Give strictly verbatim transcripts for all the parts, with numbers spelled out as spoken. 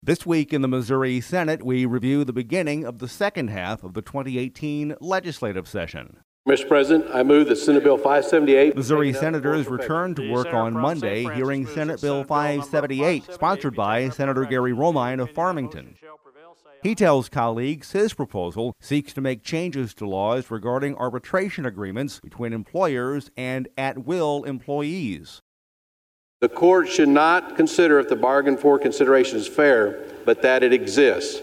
This week in the Missouri Senate, we review the beginning of the second half of the twenty eighteen legislative session. Mister President, I move that Senate Bill five seventy-eight... Missouri senators returned to work on Monday, hearing Senate Bill five seventy-eight, sponsored by Senator Gary Romine of Farmington. He tells colleagues his proposal seeks to make changes to laws regarding arbitration agreements between employers and at-will employees. The court should not consider if the bargain for consideration is fair, but that it exists.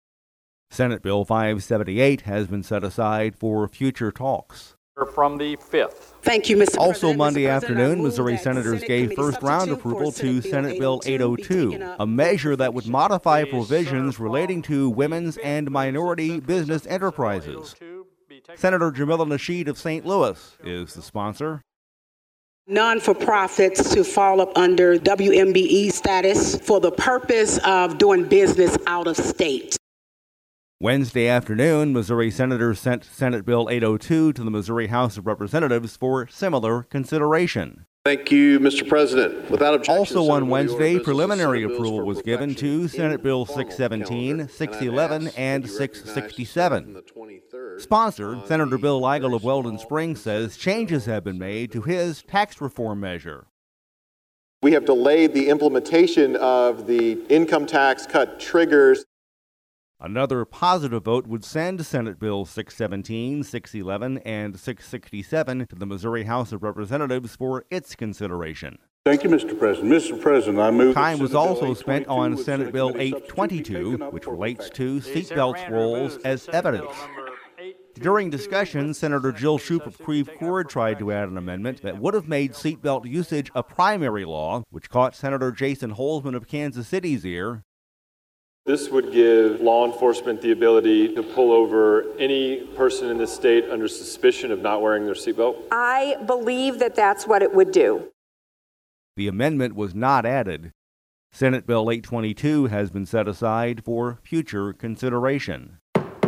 Senate Bill five seventy-eight has been set aside for future talks. From the fifth. Thank you, Mister Also President. Monday Mister afternoon, Missouri that senators Senate gave Committee first-round substitute approval for to Senate Bill eight oh two, a measure that would modify provisions relating to women's and minority business enterprises. Senator Jamila Nasheed of Saint Louis is the sponsor. Non-for-profits to fall up under W M B E status for the purpose of doing business out of state. Wednesday afternoon, Missouri senators sent Senate Bill eight oh two to the Missouri House of Representatives for similar consideration. Thank you, Mister President. Without objection, also on Wednesday, preliminary approval was given to Senate Bill six seventeen, six eleven, and six sixty-seven. Sponsored, Senator Bill Eigel of Weldon Springs says changes have been made to his tax reform measure. We have delayed the implementation of the income tax cut triggers. Another positive vote would send Senate Bill six seventeen, six eleven, and six sixty-seven to the Missouri House of Representatives for its consideration. Thank you, Mister President. Mister President, I move Time was also spent on Senate Bill eight twenty-two, which relates to seatbelt roles as evidence. During discussion, Senator Jill Shoup of Creve Coeur tried to add an amendment that would have made seatbelt usage a primary law, which caught Senator Jason Holzman of Kansas City's ear. This would give law enforcement the ability to pull over any person in this state under suspicion of not wearing their seatbelt. I believe that that's what it would do. The amendment was not added. Senate Bill eight twenty-two has been set aside for future consideration.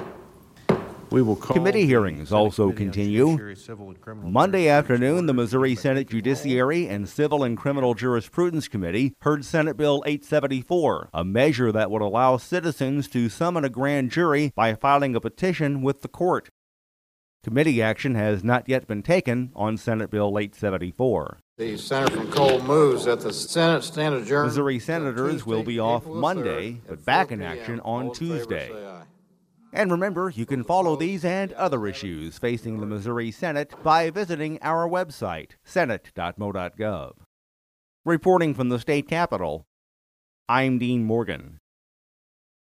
We will call Committee hearings also continue. Monday afternoon, the Missouri Senate Judiciary and Civil and Criminal Jurisprudence Committee heard Senate Bill eight seventy-four, a measure that would allow citizens to summon a grand jury by filing a petition with the court. Committee action has not yet been taken on Senate Bill eight seventy-four. The senator from Cole moves that the Senate stand adjourned. Missouri senators will be off Monday, but back in action on Tuesday. And remember, you can follow these and other issues facing the Missouri Senate by visiting our website, senate dot mo dot gov. Reporting from the state capitol, I'm Dean Morgan.